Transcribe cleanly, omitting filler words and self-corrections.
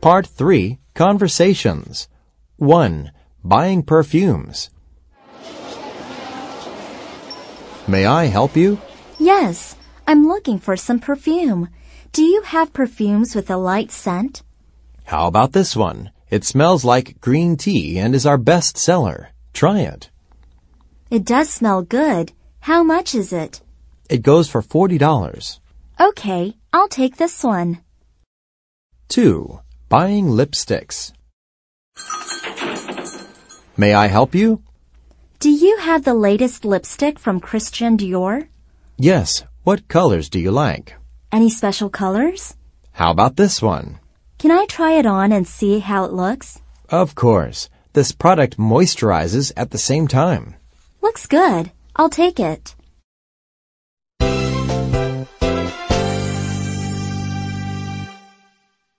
Part 3, Conversations. 1. Buying perfumes. May I help you? Yes, I'm looking for some perfume. Do you have perfumes with a light scent? How about this one? It smells like green tea and is our best seller. Try it. It does smell good. How much is it? It goes for $40. Okay, I'll take this one. 2. Buying lipsticks. May I help you? Do you have the latest lipstick from Christian Dior? Yes. What colors do you like? Any special colors? How about this one? Can I try it on and see how it looks? Of course. This product moisturizes at the same time. Looks good. I'll take it.